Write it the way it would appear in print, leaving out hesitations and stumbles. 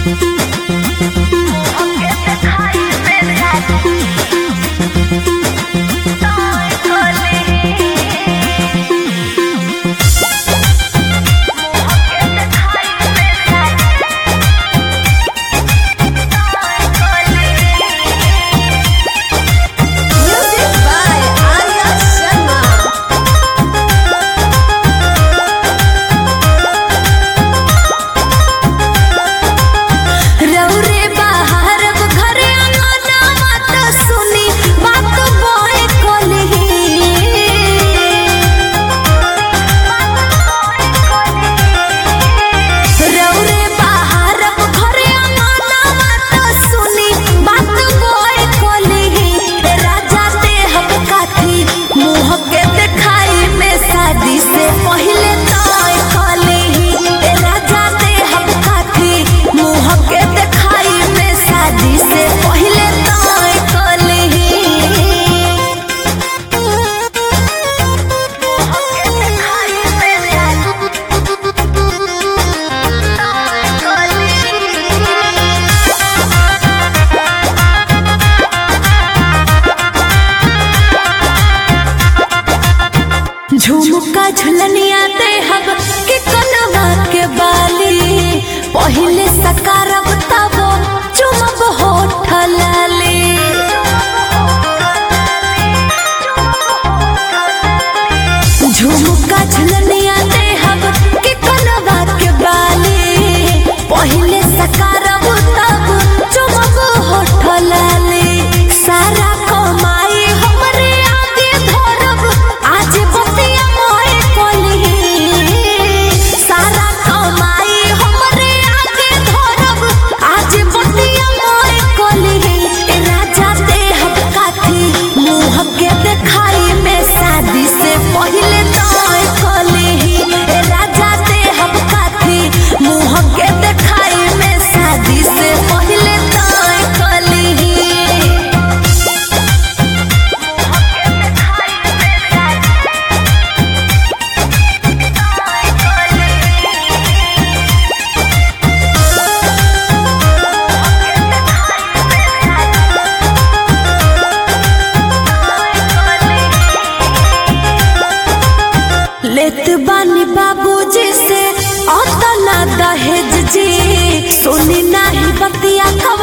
झुमका झुलनिया दे हब के कनवा के बाली पहिले सकारब तब चुमब होठ लाली झुमका झुलनिया दे हब के कनवा के बाली पहिले सकारब तब चुमब होठ लाली सारा कमाई हमरे आगे धरब आज बतिया मोए कोली सारा कमाई हमरे आगे धरब आज बतिया मोए कोली राजा दे हब काथी मुँह के देखाई में शादी से पहिले तोय कोली राजा दे हब काथी मुँह के देखाई में शादी से पहिले तोय कोली लेत बानी बाबूजी से अतना दहेज जी सुनी नाही बतिया कब